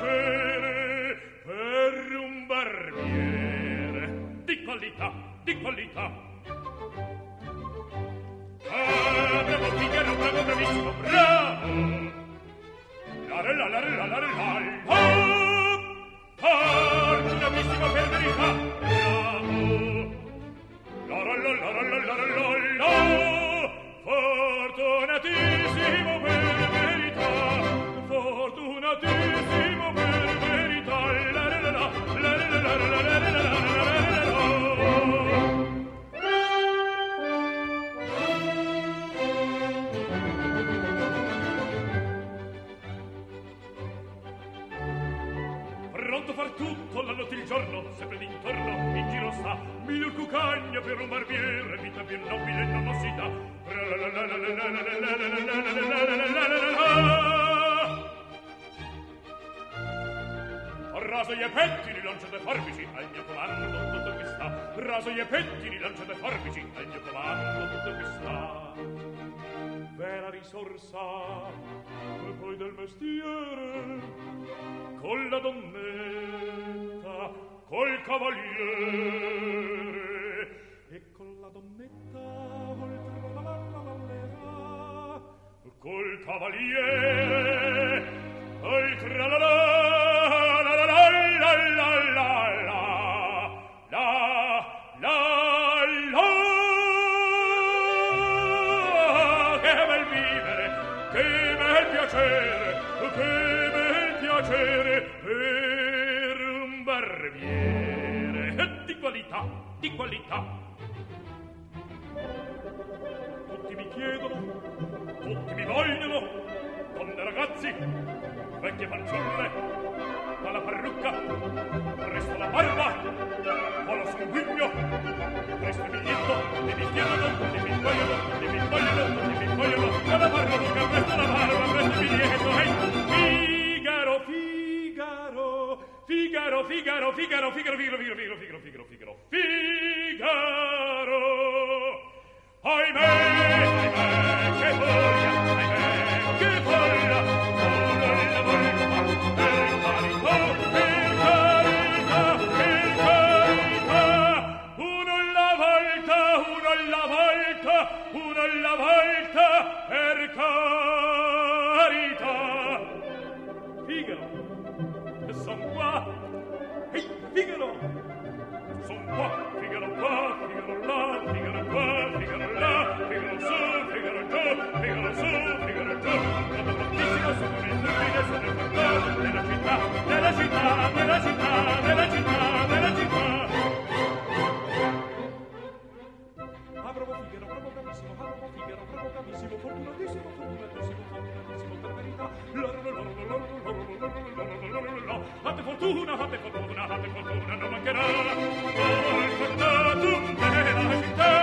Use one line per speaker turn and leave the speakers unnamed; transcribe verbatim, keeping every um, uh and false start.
piacere per un barbiere di qualità, di qualità. Ah, bravo Figaro, bravo, bravissimo, bravo! La la la la la la la la fortunatissimo per verità, bravo! La la la la la la la la fortunatissimo per verità, fortunatissimo per verità, la la la la la la la la la la la. Pronto far tutto la notte il giorno, sempre d'intorno in giro sta, miglior cucagna per un barbiere, vita più nobile non lo si dà. Raso gli pettini, lancia dei forbici, al mio comando tutto qui sta. Raso gli pettini, lancia dei forbici, al mio comando tutto qui sta. Vera risorsa, e poi del mestiere, con la donnetta, col cavaliere, e con la donnetta, oltre la la la la la, col cavaliere, oltre la la la la la la la la la la la. Che bel vivere, che bel piacere, che bel piacere per un barbiere di qualità, di qualità. Tutti mi chiedono, tutti mi vogliono, donne ragazzi, vecchie fanciulle, dalla parrucca, presto la barba, o lo sanguigno, presto il biglietto, e mi chiedono, e mi vogliono, e mi vogliono, e mi vogliono, dalla parrucca, presto la barba, presto il biglietto, e Figaro, Figaro, Figaro, Figaro, Figaro, Figaro, Figaro, Figaro, Figaro, Figaro, Figaro, Figaro, Figaro, ahimè, ahimè, che voglia, ahimè, che voglia, uno alla volta, per carità, per carità, per carità, uno alla volta, uno alla volta, uno alla volta, per carità. Figaro, son qua, ehi, Figaro, son qua, Figaro qua, Figaro là, Figaro qua, Figaro là, Figaro su, Figaro giù, Figaro su, Figaro giù, sono fortissimo, sono l'inutile, sono il fantasma della città, della città, della città, della città, della città. Ah, bravo Figaro, bravo bravissimo, ah, bravo Figaro, bravo bravissimo, fortunatissimo, fortunatissimo, fortunatissimo, per verità, fate fortuna, fate fortuna, fate fortuna, non mancherà, fortunatum nella città.